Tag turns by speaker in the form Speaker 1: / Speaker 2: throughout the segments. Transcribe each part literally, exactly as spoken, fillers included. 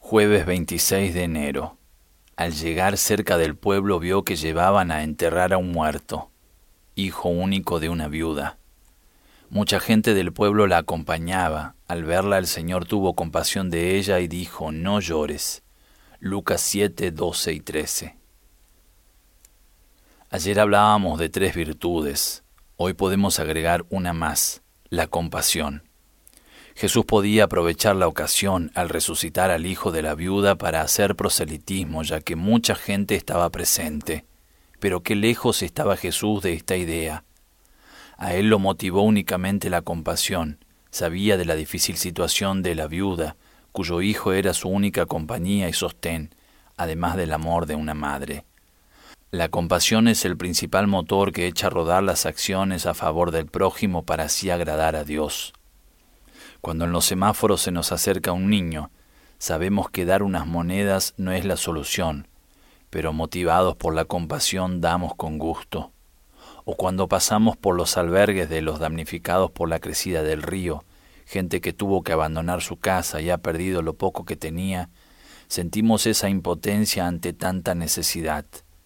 Speaker 1: Jueves veintiséis de enero. Al llegar cerca del pueblo vio que llevaban a enterrar a un muerto, hijo único de una viuda. Mucha gente del pueblo la acompañaba. Al verla el Señor tuvo compasión de ella y dijo: no llores. Lucas siete, doce y trece. Ayer hablábamos de tres virtudes. Hoy podemos agregar una más: la compasión. Jesús podía aprovechar la ocasión al resucitar al hijo de la viuda para hacer proselitismo, ya que mucha gente estaba presente. Pero qué lejos estaba Jesús de esta idea. A él lo motivó únicamente la compasión. Sabía de la difícil situación de la viuda, cuyo hijo era su única compañía y sostén, además del amor de una madre. La compasión es el principal motor que echa a rodar las acciones a favor del prójimo para así agradar a Dios. Cuando en los semáforos se nos acerca un niño, sabemos que dar unas monedas no es la solución, pero motivados por la compasión damos con gusto. O cuando pasamos por los albergues de los damnificados por la crecida del río, gente que tuvo que abandonar su casa y ha perdido lo poco que tenía, sentimos esa impotencia ante tanta necesidad.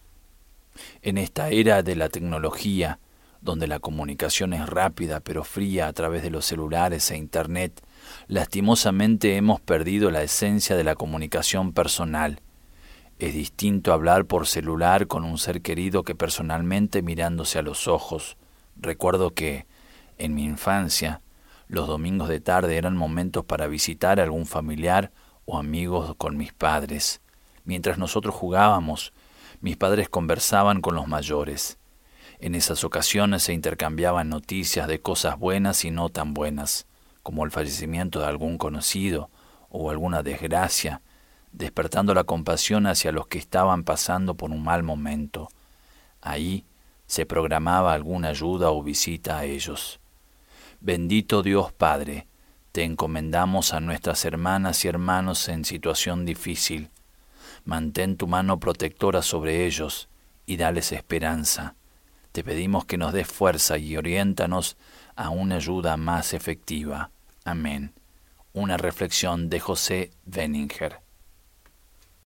Speaker 1: En esta era de la tecnología, donde la comunicación es rápida pero fría a través de los celulares e Internet, lastimosamente hemos perdido la esencia de la comunicación personal. Es distinto hablar por celular con un ser querido que personalmente mirándose a los ojos. Recuerdo que, en mi infancia, los domingos de tarde eran momentos para visitar a algún familiar o amigos con mis padres. Mientras nosotros jugábamos, mis padres conversaban con los mayores. En esas ocasiones se intercambiaban noticias de cosas buenas y no tan buenas, como el fallecimiento de algún conocido o alguna desgracia, despertando la compasión hacia los que estaban pasando por un mal momento. Ahí se programaba alguna ayuda o visita a ellos. Bendito Dios Padre, te encomendamos a nuestras hermanas y hermanos en situación difícil. Mantén tu mano protectora sobre ellos y dales esperanza. Te pedimos que nos des fuerza y oriéntanos a una ayuda más efectiva. Amén. Una reflexión de José Benninger.